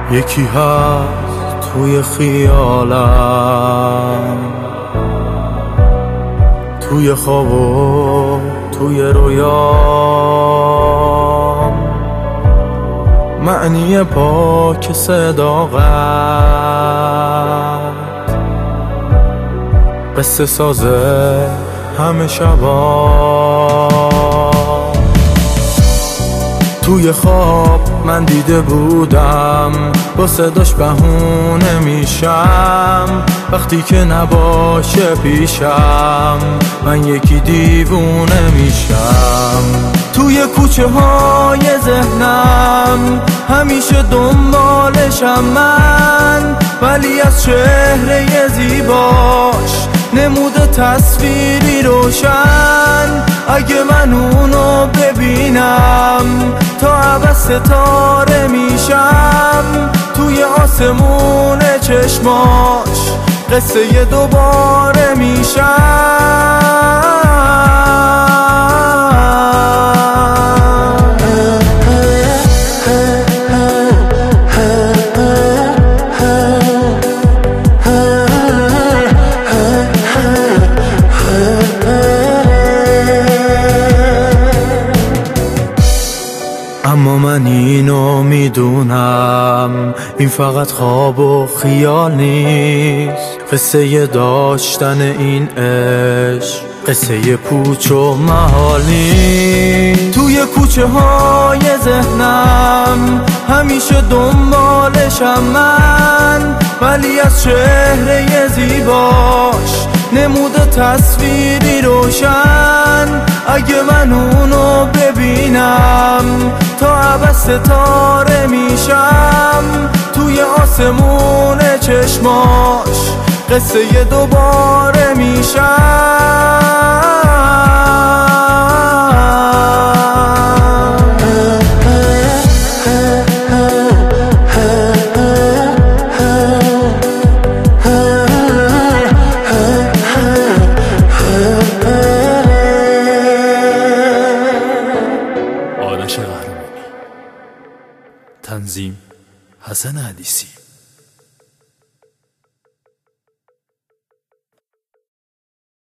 یکی هست توی خیالم، توی خواب و توی رویام، معنی پاک صداقت، قصه سازه همه شبا. توی خواب من دیده بودم، با صداش بهونه میشم، وقتی که نباشه پیشم من یکی دیوونه میشم. توی کوچه های ذهنم همیشه دنبالشم من، ولی از چهره زیباش نموده تصویری روشن. اگه من اونو ببینم تا ابد ستاره میشم، توی آسمون چشماش قصه دوباره میشم. اما من اینو میدونم، این فقط خواب و خیال نیست، قصه داشتن این عشق قصه پوچ و محال نیست. توی کوچه های ذهنم همیشه دنبالشم من، ولی از چهره زیباش نموده تصویری روشن. اگه من اونو ببینم تا ابد ستاره میشم، توی آسمون چشماش قصه دوباره میشم. تنظیم حسن حدیثی.